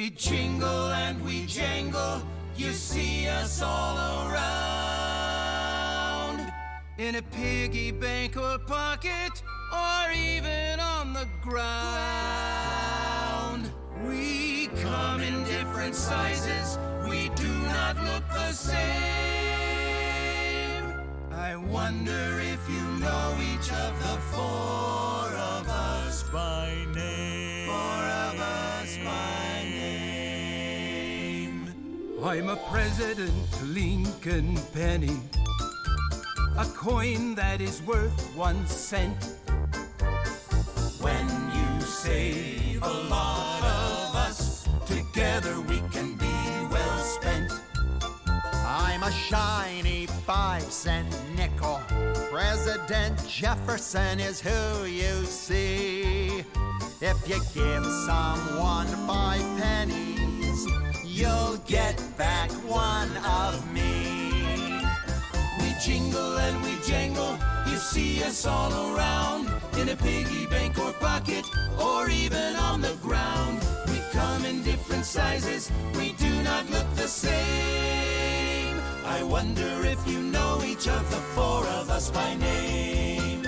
We jingle and we jangle, you see us all around. In a piggy bank or pocket, or even on the ground. We come in different sizes, we do not look the same. I wonder if you know each of the four of us by name. Four of us by name. I'm a President Lincoln penny, a coin that is worth 1 cent. When you save a lot of us, together we can be well spent. I'm a shiny 5-cent nickel. President Jefferson is who you see. If you give someone 5 pennies, you'll get back 1 of me. We jingle and we jangle, you see us all around. In a piggy bank or pocket, or even on the ground. We come in different sizes, we do not look the same. I wonder if you know each of the four of us by name.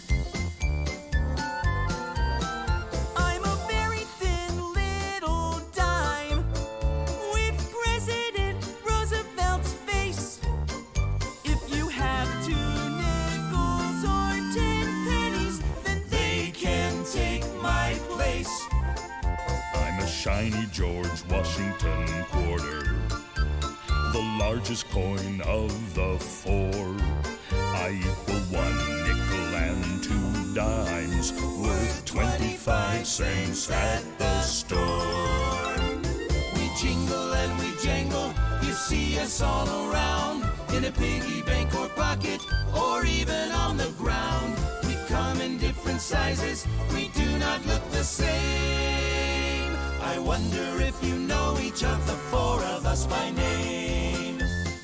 I'm a very thin little dime with President Roosevelt's face. If you have 2 nickels or 10 pennies, then They can take my place. I'm a shiny George Washington quarter, the largest coin of the 4. I equal 1 nickel and 2 dimes, worth 25 cents at the store. We jingle and we jangle, you see us all around. In a piggy bank or pocket, or even on the ground. We come in different sizes, we do not look the same. I wonder if you know each of the four of us by name.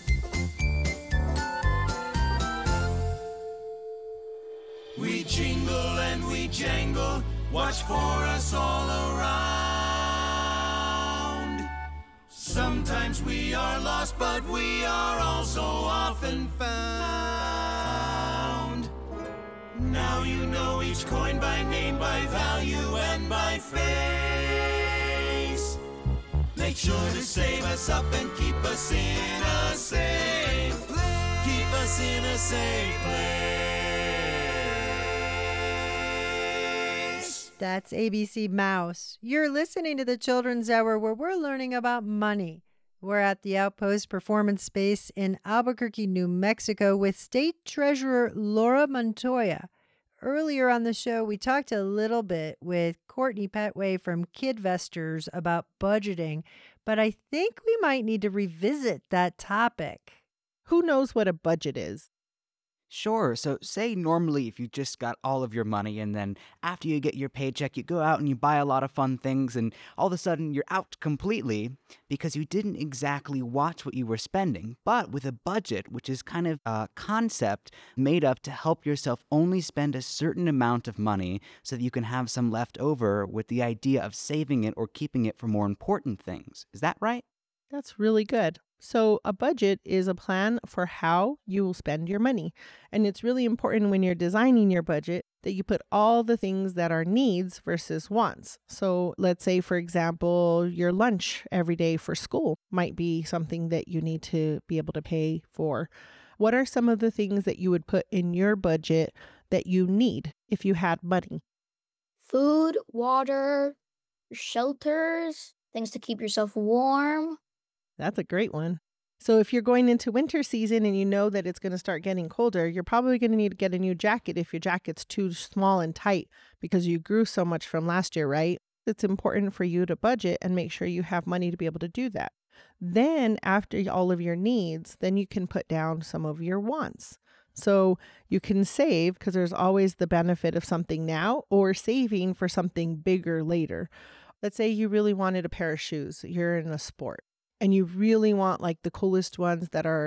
We jingle and we jangle, watch for us all around. Sometimes we are lost, but we are also often found. Now you know each coin by name, by value, and by face. Make sure to save us up and keep us in a safe place. Keep us in a safe place. That's ABC Mouse. You're listening to the Children's Hour, where we're learning about money. We're at the Outpost Performance Space in Albuquerque, New Mexico, with State Treasurer Laura Montoya. Earlier on the show, we talked a little bit with Courtney Petway from Kidvestors about budgeting, but I think we might need to revisit that topic. Who knows what a budget is? Sure. So say normally if you just got all of your money and then after you get your paycheck, you go out and you buy a lot of fun things and all of a sudden you're out completely because you didn't exactly watch what you were spending. But with a budget, which is kind of a concept made up to help yourself only spend a certain amount of money so that you can have some left over with the idea of saving it or keeping it for more important things. Is that right? That's really good. So a budget is a plan for how you will spend your money. And it's really important when you're designing your budget that you put all the things that are needs versus wants. So let's say, for example, your lunch every day for school might be something that you need to be able to pay for. What are some of the things that you would put in your budget that you need if you had money? Food, water, shelters, things to keep yourself warm. That's a great one. So if you're going into winter season and you know that it's going to start getting colder, you're probably going to need to get a new jacket if your jacket's too small and tight because you grew so much from last year, right? It's important for you to budget and make sure you have money to be able to do that. Then after all of your needs, then you can put down some of your wants. So you can save because there's always the benefit of something now or saving for something bigger later. Let's say you really wanted a pair of shoes. You're in a sport and you really want like the coolest ones that are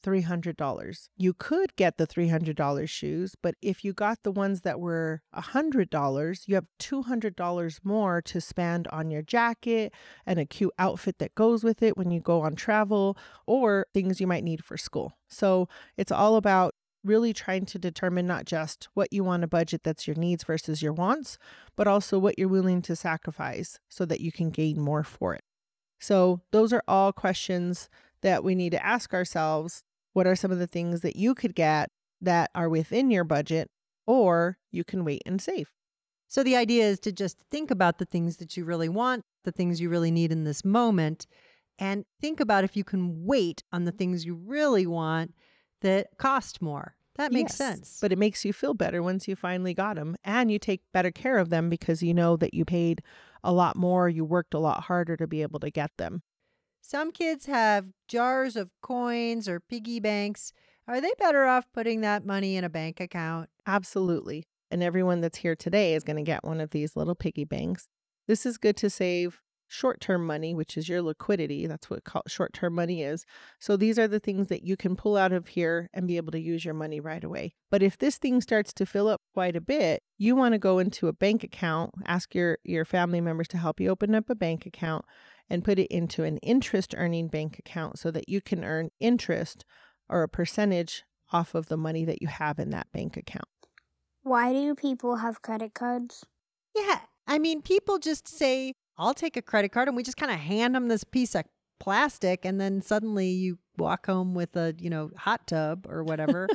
$300. You could get the $300 shoes, but if you got the ones that were $100, you have $200 more to spend on your jacket and a cute outfit that goes with it when you go on travel or things you might need for school. So it's all about really trying to determine not just what you want to budget that's your needs versus your wants, but also what you're willing to sacrifice so that you can gain more for it. So those are all questions that we need to ask ourselves. What are some of the things that you could get that are within your budget, or you can wait and save? So the idea is to just think about the things that you really want, the things you really need in this moment, and think about if you can wait on the things you really want that cost more. That makes sense. But it makes you feel better once you finally got them, and you take better care of them because you know that you paid a lot more, you worked a lot harder to be able to get them. Some kids have jars of coins or piggy banks. Are they better off putting that money in a bank account? Absolutely. And everyone that's here today is going to get one of these little piggy banks. This is good to save short-term money, which is your liquidity. That's what short-term money is. So these are the things that you can pull out of here and be able to use your money right away. But if this thing starts to fill up quite a bit, you want to go into a bank account, ask your family members to help you open up a bank account and put it into an interest-earning bank account so that you can earn interest or a percentage off of the money that you have in that bank account. Why do people have credit cards? Yeah, I mean, people just say, I'll take a credit card, and we just kind of hand them this piece of plastic, and then suddenly you walk home with a, hot tub or whatever.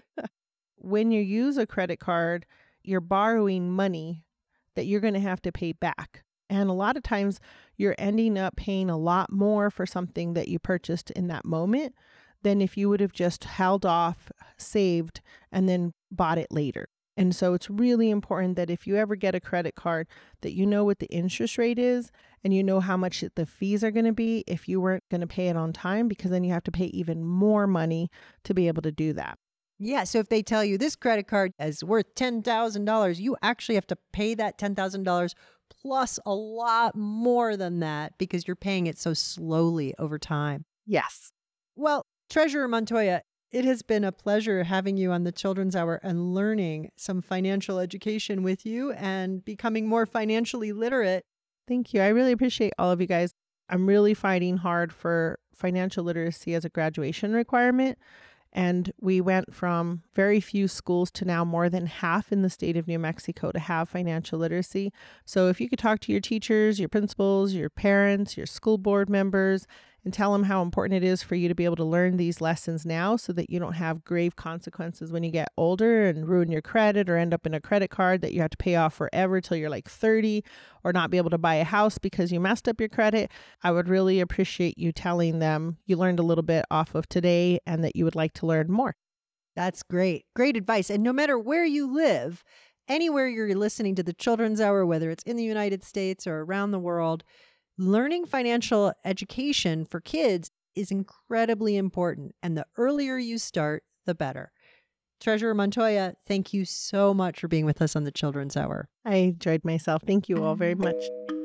When you use a credit card, you're borrowing money that you're going to have to pay back. And a lot of times you're ending up paying a lot more for something that you purchased in that moment than if you would have just held off, saved, and then bought it later. And so it's really important that if you ever get a credit card, that you know what the interest rate is and you know how much the fees are going to be if you weren't going to pay it on time, because then you have to pay even more money to be able to do that. Yeah, so if they tell you this credit card is worth $10,000, you actually have to pay that $10,000 plus a lot more than that because you're paying it so slowly over time. Yes. Well, Treasurer Montoya, it has been a pleasure having you on the Children's Hour and learning some financial education with you and becoming more financially literate. Thank you. I really appreciate all of you guys. I'm really fighting hard for financial literacy as a graduation requirement. And we went from very few schools to now more than half in the state of New Mexico to have financial literacy. So if you could talk to your teachers, your principals, your parents, your school board members, and tell them how important it is for you to be able to learn these lessons now so that you don't have grave consequences when you get older and ruin your credit or end up in a credit card that you have to pay off forever till you're like 30 or not be able to buy a house because you messed up your credit. I would really appreciate you telling them you learned a little bit off of today and that you would like to learn more. That's great. Great advice. And no matter where you live, anywhere you're listening to the Children's Hour, whether it's in the United States or around the world, learning financial education for kids is incredibly important. And the earlier you start, the better. Treasurer Montoya, thank you so much for being with us on the Children's Hour. I enjoyed myself. Thank you all very much.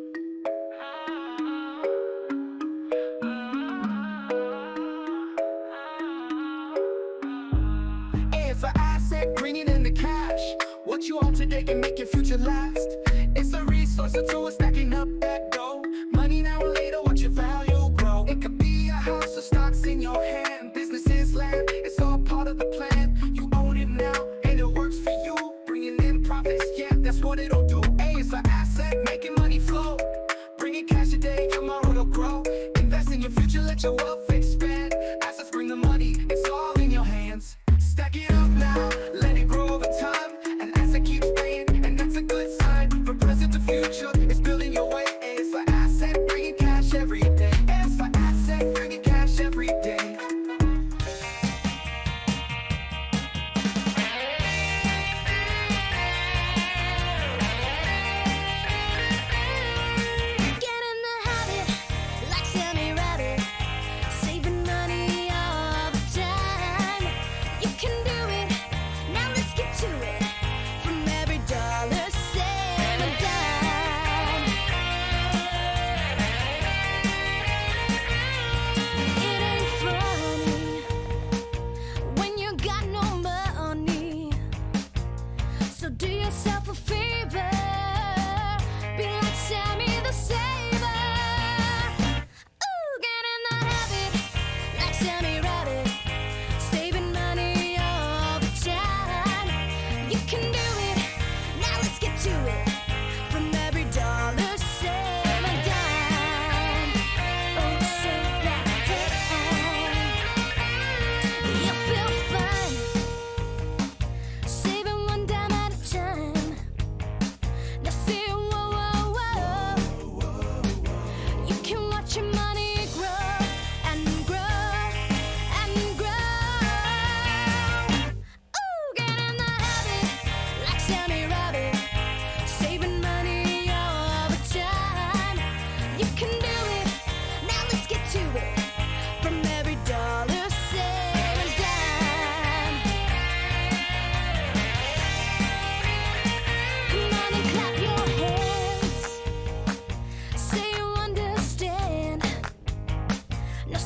It's an asset, bringing in the cash. What you own today can make your future last. It's a resource, a tool, stacking up that dough. Money now or later, watch your value grow. It could be a house or stocks in your hand. Business is land, it's all part of the plan. You own it now, and it works for you. Bringing in profits, yeah, that's what it'll do. Hey, it's an asset, making money flow. Bringing cash today, tomorrow it'll grow. Invest in your future, let your wealth expand. Assets bring the money, it's all in your hands. Stack it up now, let it grow over time. An asset keeps paying, and that's a good sign. From present to future, it's building your way. It's an asset, bringing cash every day. It's an asset, bringing cash every day. Get in the habit, like semi-ready.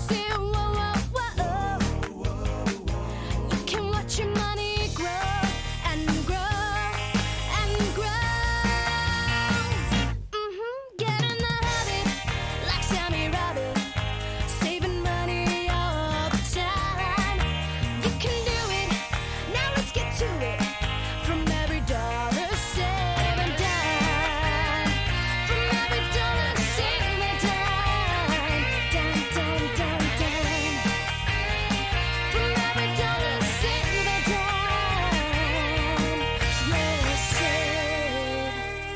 say whoa, whoa, whoa. You can watch your money grow and grow and grow. Get in the habit, like Sammy Rabbit, saving money all the time. You can do it, now let's get to it. From every dollar, save a dime. From every dollar, save a dime. Dime, dime, dime, dime. From every dollar, save a dime. Yeah, save.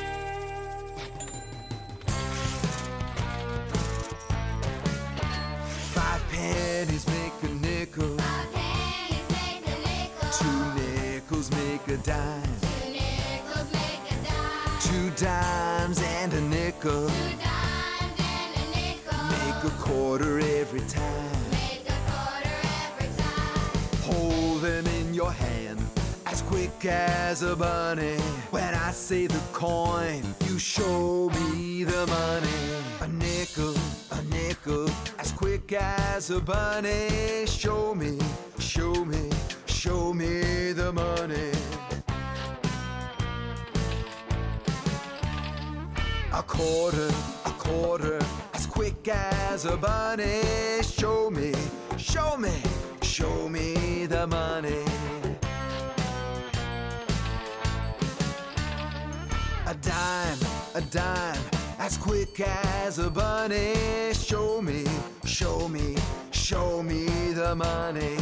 5 pennies make a nickel. 2 nickels make a dime. 2 dimes and a nickel. Make a quarter every time. Hold them in your hand as quick as a bunny. When I say the coin, you show me the money. A nickel, as quick as a bunny. Show me, show me, show me the money. A quarter, as quick as a bunny. Show me, show me, show me the money. A dime, as quick as a bunny. Show me, show me, show me the money.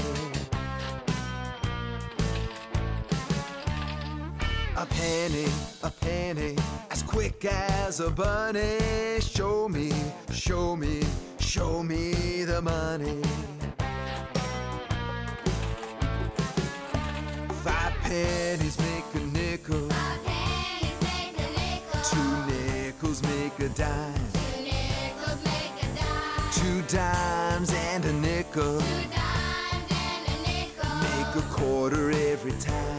A penny, as quick as a bunny. Show me, show me, show me the money. 5 pennies make a nickel. 2 nickels make a dime. 2 dimes and a nickel. Make a quarter every time.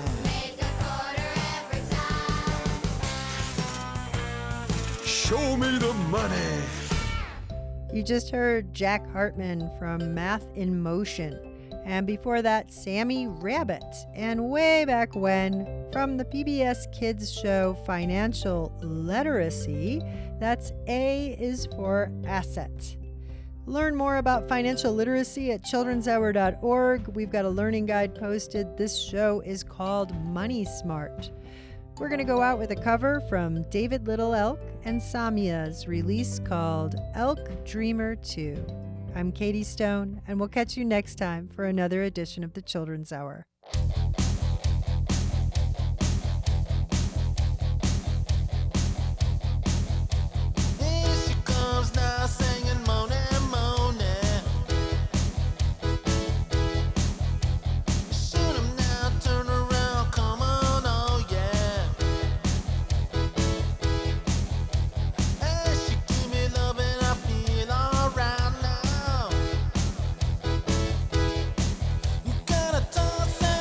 Show me the money. You just heard Jack Hartman from Math in Motion. And before that, Sammy Rabbit. And way back when, from the PBS Kids show Financial Literacy, that's A is for asset. Learn more about financial literacy at childrenshour.org. We've got a learning guide posted. This show is called Money Smart. We're going to go out with a cover from David Little Elk and Samia's release called Elk Dreamer 2. I'm Katie Stone, and we'll catch you next time for another edition of the Children's Hour. Here she comes now, singing moaning, moaning. Shoot 'em now, turn around, come on, oh yeah. Hey, she give me love and I feel alright now. You gotta toss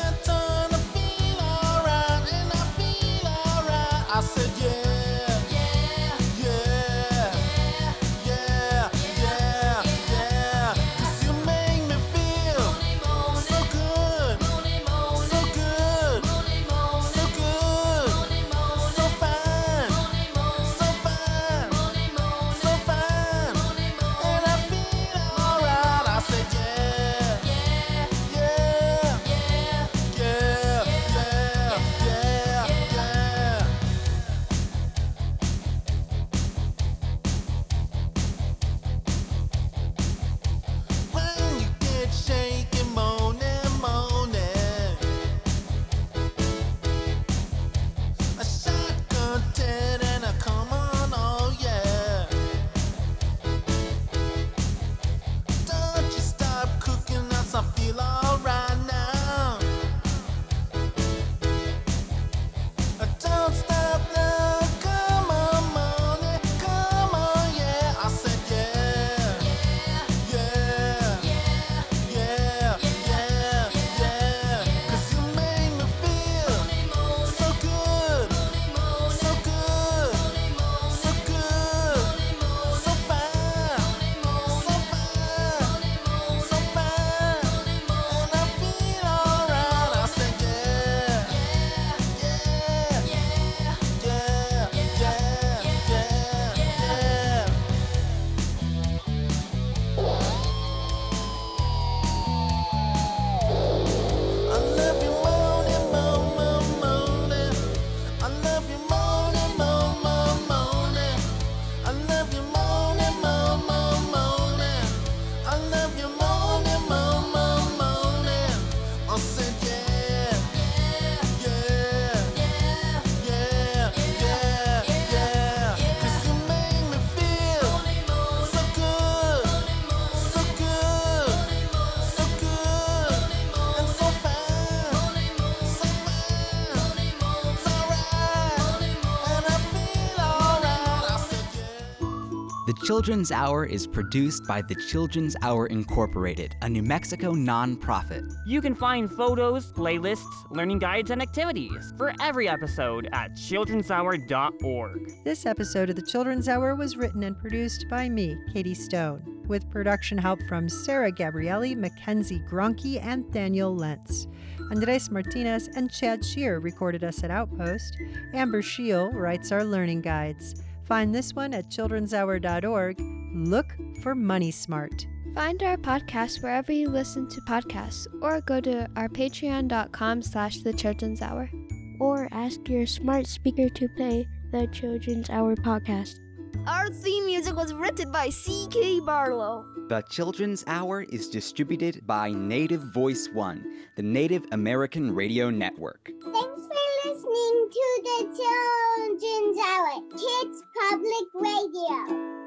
Children's Hour is produced by the Children's Hour Incorporated, a New Mexico nonprofit. You can find photos, playlists, learning guides, and activities for every episode at childrenshour.org. This episode of the Children's Hour was written and produced by me, Katie Stone, with production help from Sarah Gabrielli, Mackenzie Gronke, and Daniel Lentz. Andres Martinez and Chad Shear recorded us at Outpost. Amber Scheel writes our learning guides. Find this one at childrenshour.org. Look for Money Smart. Find our podcast wherever you listen to podcasts, or go to our patreon.com/The Children's Hour. Or ask your smart speaker to play the Children's Hour podcast. Our theme music was written by C.K. Barlow. The Children's Hour is distributed by Native Voice One, the Native American Radio Network. Thanks for listening to the Children's Hour, Kids Public Radio.